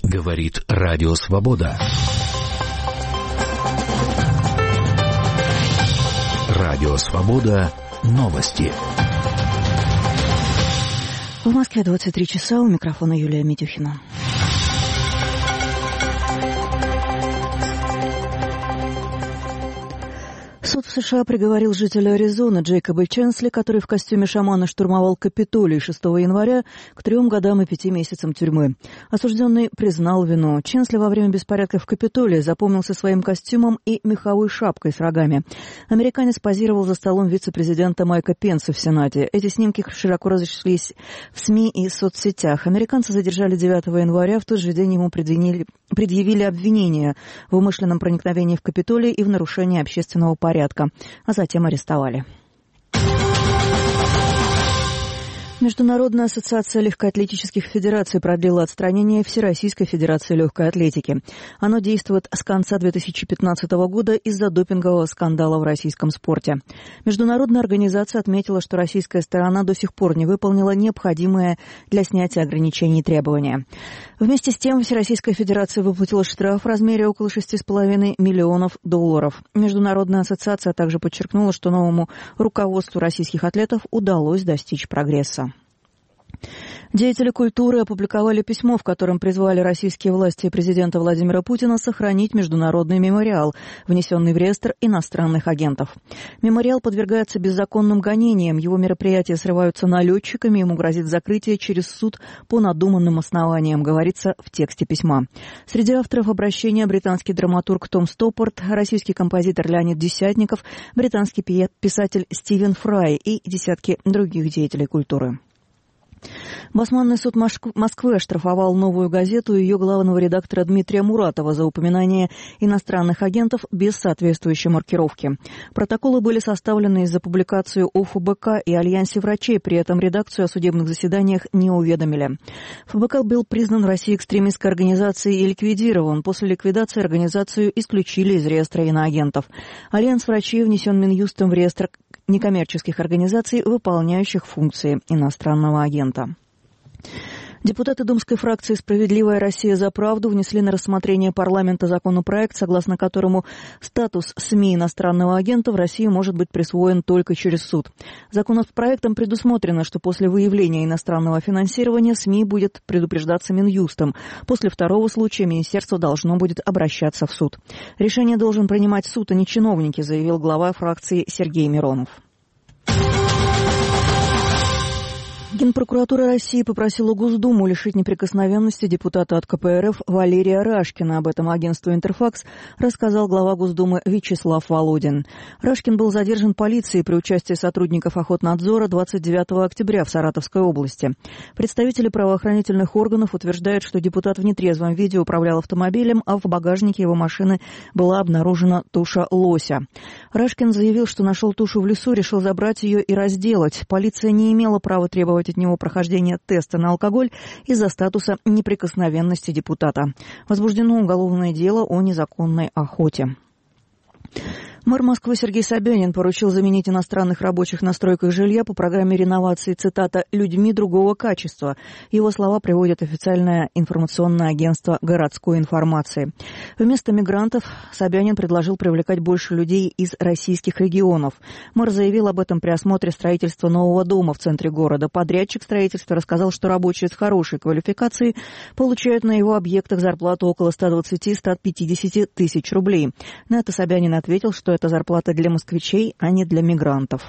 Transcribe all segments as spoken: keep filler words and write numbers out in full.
Говорит Радио Свобода. Радио Свобода. Новости. В Москве двадцать три часа. У микрофона Юлия Митюхина. Суд в США приговорил жителя Аризоны Джейкоба Ченсли, который в костюме шамана штурмовал Капитолий шестого января, к трем годам и пяти месяцам тюрьмы. Осужденный признал вину. Ченсли во время беспорядков в Капитолии запомнился своим костюмом и меховой шапкой с рогами. Американец позировал за столом вице-президента Майка Пенса в Сенате. Эти снимки широко разошлись в СМИ и соцсетях. Американца задержали девятого января. В тот же день ему предъявили, предъявили обвинения в умышленном проникновении в Капитолий и в нарушении общественного порядка. порядка, а затем арестовали. Международная ассоциация легкоатлетических федераций продлила отстранение Всероссийской федерации легкой атлетики. Оно действует с конца две тысячи пятнадцатого года из-за допингового скандала в российском спорте. Международная организация отметила, что российская сторона до сих пор не выполнила необходимые для снятия ограничений требования. Вместе с тем Всероссийская федерация выплатила штраф в размере около шести с половиной миллионов долларов. Международная ассоциация также подчеркнула, что новому руководству российских атлетов удалось достичь прогресса. Деятели культуры опубликовали письмо, в котором призвали российские власти и президента Владимира Путина сохранить международный мемориал, внесенный в реестр иностранных агентов. Мемориал подвергается беззаконным гонениям, его мероприятия срываются налетчиками, ему грозит закрытие через суд по надуманным основаниям, говорится в тексте письма. Среди авторов обращения британский драматург Том Стоппорт, российский композитор Леонид Десятников, британский писатель Стивен Фрай и десятки других деятелей культуры. Басманный суд Москвы оштрафовал «Новую газету» и ее главного редактора Дмитрия Муратова за упоминание иностранных агентов без соответствующей маркировки. Протоколы были составлены из-за публикации о ФБК и Альянсе врачей, при этом редакцию о судебных заседаниях не уведомили. ФБК был признан в России экстремистской организацией и ликвидирован. После ликвидации организацию исключили из реестра иноагентов. Альянс врачей внесен Минюстом в реестр некоммерческих организаций, выполняющих функции иностранного агента. Депутаты думской фракции «Справедливая Россия за правду» внесли на рассмотрение парламента законопроект, согласно которому статус СМИ иностранного агента в России может быть присвоен только через суд. Законопроектом предусмотрено, что после выявления иностранного финансирования СМИ будет предупреждаться Минюстом. После второго случая министерство должно будет обращаться в суд. Решение должен принимать суд, а не чиновники, заявил глава фракции Сергей Миронов. Генпрокуратура России попросила Госдуму лишить неприкосновенности депутата от ка пэ эр эф Валерия Рашкина. Об этом агентству «Интерфакс» рассказал глава Госдумы Вячеслав Володин. Рашкин был задержан полицией при участии сотрудников Охотнадзора двадцать девятого октября в Саратовской области. Представители правоохранительных органов утверждают, что депутат в нетрезвом виде управлял автомобилем, а в багажнике его машины была обнаружена туша лося. Рашкин заявил, что нашел тушу в лесу, решил забрать ее и разделать. Полиция не имела права требовать от него прохождения теста на алкоголь из-за статуса неприкосновенности депутата. Возбуждено уголовное дело о незаконной охоте. Мэр Москвы Сергей Собянин поручил заменить иностранных рабочих на стройках жилья по программе реновации, цитата, «людьми другого качества». Его слова приводит официальное информационное агентство городской информации. Вместо мигрантов Собянин предложил привлекать больше людей из российских регионов. Мэр заявил об этом при осмотре строительства нового дома в центре города. Подрядчик строительства рассказал, что рабочие с хорошей квалификацией получают на его объектах зарплату около ста двадцати — ста пятидесяти тысяч рублей. На это Собянин ответил, что это зарплата для москвичей, а не для мигрантов.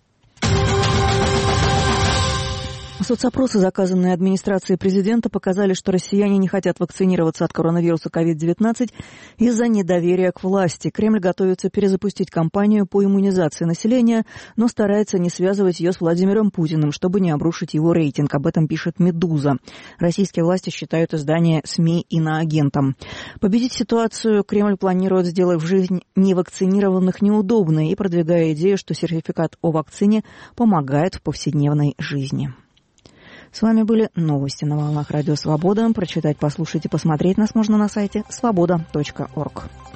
Соцопросы, заказанные администрацией президента, показали, что россияне не хотят вакцинироваться от коронавируса ковид девятнадцать из-за недоверия к власти. Кремль готовится перезапустить кампанию по иммунизации населения, но старается не связывать ее с Владимиром Путиным, чтобы не обрушить его рейтинг. Об этом пишет «Медуза». Российские власти считают издание СМИ иноагентом. Победить ситуацию Кремль планирует, сделав жизнь невакцинированных неудобной и продвигая идею, что сертификат о вакцине помогает в повседневной жизни. С вами были новости на волнах Радио Свобода. Прочитать, послушать и посмотреть нас можно на сайте свобода точка орг.